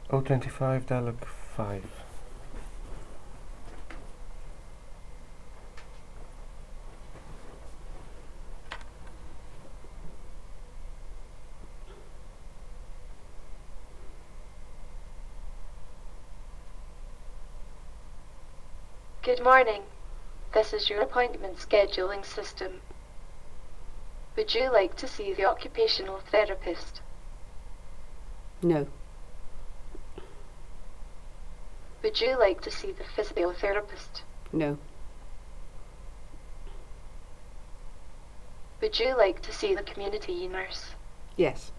025 dialogue 5. Good morning. This is your appointment scheduling system. Would you like to see the occupational therapist? No. Would you like to see the physiotherapist? No. Would you like to see the community nurse? Yes.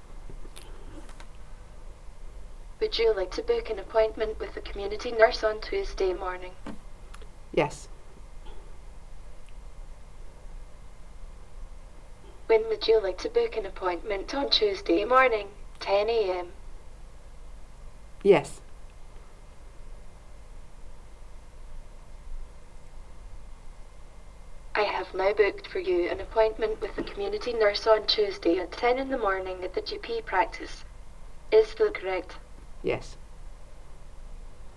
Would you like to book an appointment with the community nurse on Tuesday morning? Yes. When would you like to book an appointment on Tuesday morning, 10 a.m.? Yes. I have now booked for you an appointment with the community nurse on Tuesday at 10 in the morning at the GP practice. Is that correct? Yes.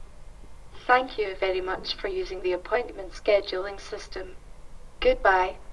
Thank you very much for using the appointment scheduling system. Goodbye.